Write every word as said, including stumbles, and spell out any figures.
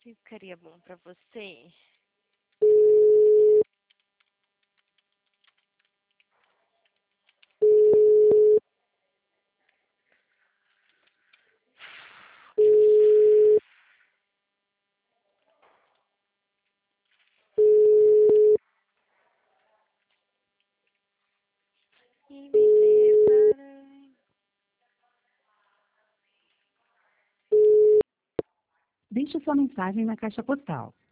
que ficaria bom pra você? E me levarei. Deixe sua mensagem na caixa postal.